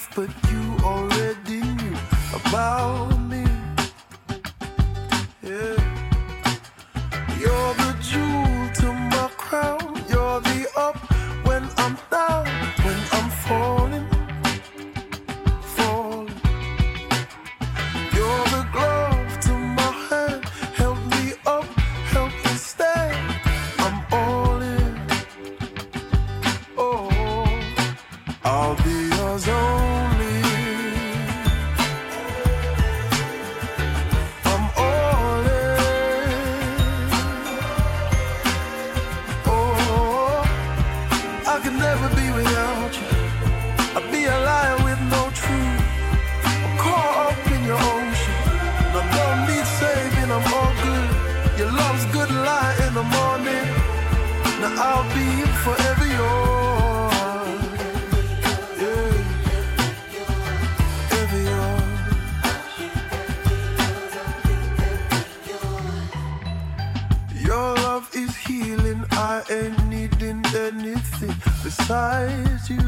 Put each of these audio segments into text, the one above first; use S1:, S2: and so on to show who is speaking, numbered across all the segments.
S1: truth, but you already knew about me. Yeah. You're the jewel to my crown. You're the up when I'm down, when I'm falling. You're the glove to my hand. Help me up, help me stand. I'm all in. Oh, I'll be yours only. I'm all in. Oh, I could never be without you. I'd be a liar with no truth. I'm caught up in your ocean. I don't need saving, I'm all good. Your love's good light in the morning. Now I'll be forever yours. Yeah, ever yours. Your love is healing. I ain't needing anything besides you.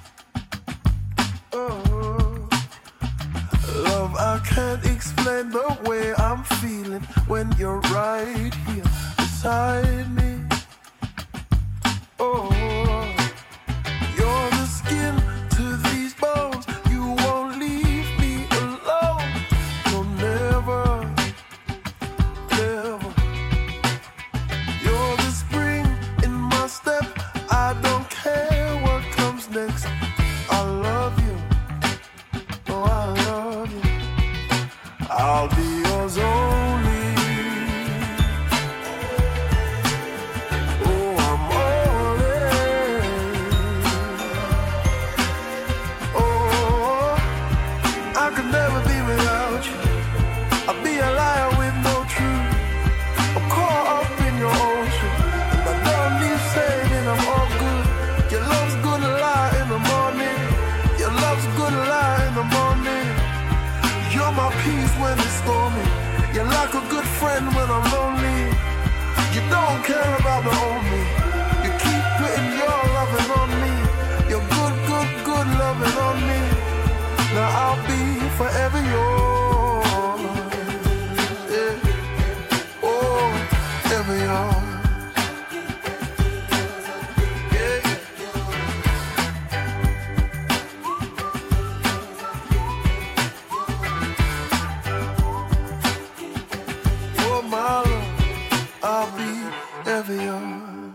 S1: Oh, love, I can't explain the way I'm feeling when you're right here beside me. Oh, you're the skin to these bones. You won't leave me alone. No, never, never. You're the spring in my step. I don't care what comes next. I love you. Oh, I love you. I'll be yours only. Oh, I'm all in. Oh, I could never be without you. I'd be a liar with no truth. I'm caught up in your ocean. And I don't need saving, I'm all good. Your love's good light in the morning. Your love's good light in the morning. You're my peace when it's stormy. You're like a good friend when I'm lonely. You don't care about the old me. You keep putting your loving on me. Your good, good, good loving on me. Now I'll be forever yours. Yeah. Oh, ever yours. Oh, my love, I'll be ever yours.